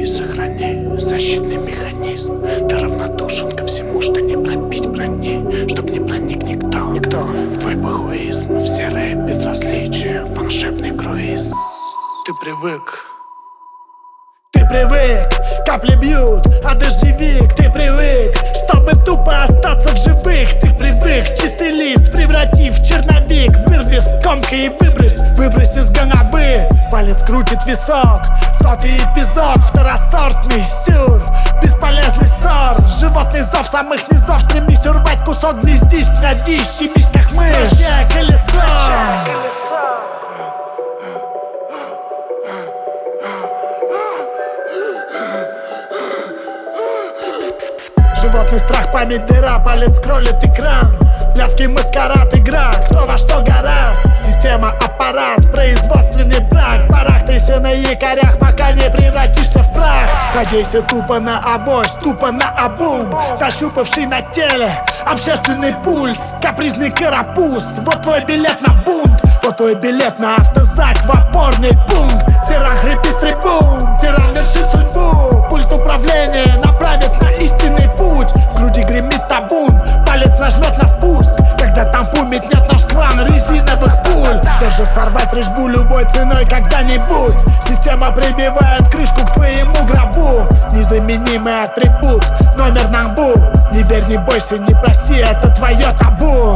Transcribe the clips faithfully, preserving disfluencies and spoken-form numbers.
сохрани защитный механизм. Ты равнодушен ко всему, что не пробить брони, чтоб не проник никто, никто в твой бахуизм, в серое безразличие, в волшебный круиз. Ты привык. Ты привык, капли бьют, а дождевик. Ты привык, чтобы тупо остаться в живых. Ты привык, чистый лист превратив в черновик. Вырви скомкой и выбрось, выбрось из головы. Палец крутит висок, сотый эпизод. Второсортный сюр, бесполезный ссор. Животный зов самых низов, стремись урвать кусок. Гнездись, плодись, щемись как мышь. Вращая колесо. Животный страх, память дыра, палец скроллит экран. Блядский маскарад, игра, кто во что гораст. Система, аппарат, производственный брак. Барахтайся на якорях, пока не превратишься в прах. Надейся тупо на авось, тупо на обум. Нащупавший на теле общественный пульс. Капризный карапуз, вот твой билет на бунт. Вот твой билет на автозак в опорный пункт. Тиран хрипит с трибун, тиран вершит судьбу. Пульт управления направит на истинный путь. В груди гремит табун, палец нажмет на спуск. Когда там пумит нет наш клан резиновых пуль. Все же сорвать рыжбу любой ценой когда-нибудь. Система прибивает крышку к твоему гробу. Незаменимый атрибут, номер на лбу. Не верь, не бойся, не проси, это твое табу.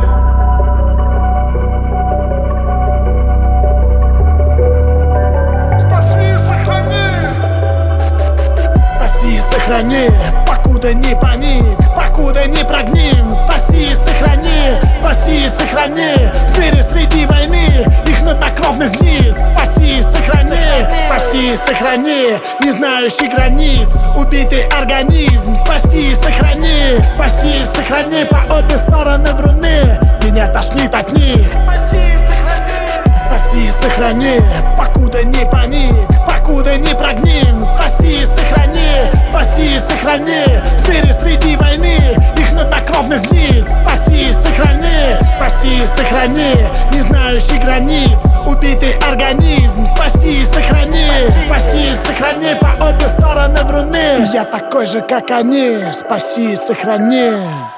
Сохрани, покуда не паник, покуда не прогним. Спаси и сохрани, спаси и сохрани. В мире среди войны их наднокровных гниц. Спаси и сохрани, спаси и сохрани. Не знающий границ, убитый организм. Спаси и сохрани, спаси и сохрани. По обе стороны вруны, меня тошнит от них. Спаси и сохрани, спаси и сохрани. Покуда не паник, покуда не прогним. Спаси и сохрани, спаси и сохрани. В мире среди войны их наднокровных гниц. Спаси и сохрани, спаси и сохрани. Не знающий границ, убитый организм. Спаси и сохрани, спаси и сохрани. По обе стороны вруны, я такой же, как они. Спаси и сохрани.